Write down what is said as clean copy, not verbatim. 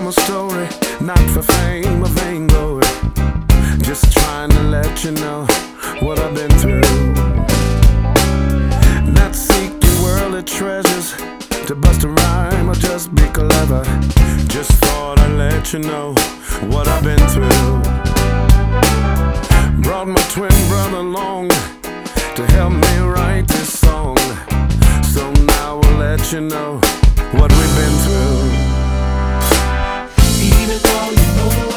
my story, not for fame or vainglory. Just trying to let you know what I've been through. Not seeking worldly treasures to bust a rhyme or just be clever. Just thought I'd let you know what I've been through. Brought my twin brother along to help me write this song. So now we'll let you know what we've been through. Even though you know